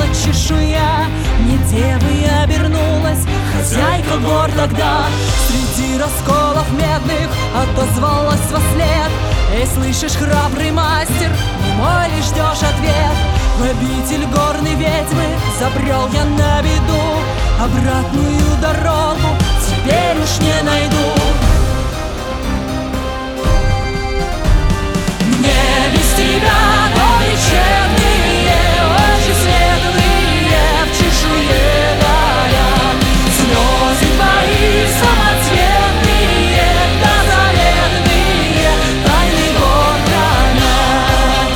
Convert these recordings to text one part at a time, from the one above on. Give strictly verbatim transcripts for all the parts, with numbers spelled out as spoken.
чешуя. Не девой обернулась хозяйка гор тогда. Среди расколов медных отозвалась вослед: эй, слышишь, храбрый мастер, мой ли ждешь ответ? В обитель горной ведьмы забрел я на беду, обратную дорогу теперь уж не найду. Мне без тебя годы черные, очи светлые в чешуе горят, слезы твои самоцветные, да заветные тайны гор хранят.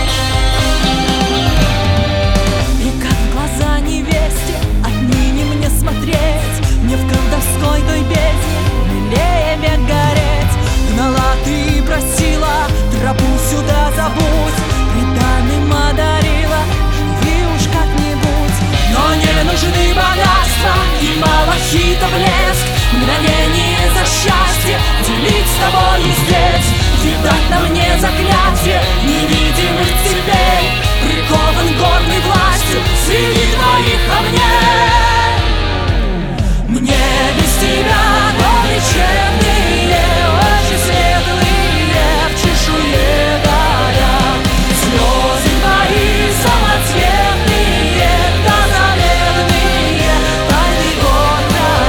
И как в глаза невесте отныне мне смотреть, мне в колдовской той бездне милее век гореть. Гнала ты и просила, тропу сюда забудь, приданым одарила, живи уж как-нибудь. Но не нужны богатства и малахитов блеск, мгновение за счастье делить с тобой здесь. Видать, на мне заклятие невидимых цепей, прикован горной властью среди твоих камней. Мне без тебя годы черные, очи светлые в чешуе горят, слезы твои самоцветные, да заветные тайны гор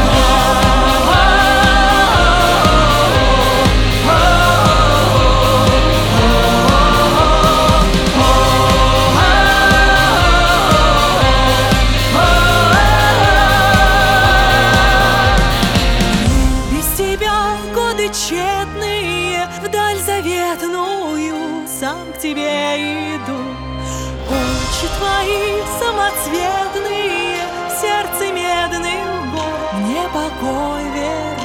тщетные, вдаль заветную сам к тебе иду. Очи твои самоцветные, в сердце медных гор мне покой верь.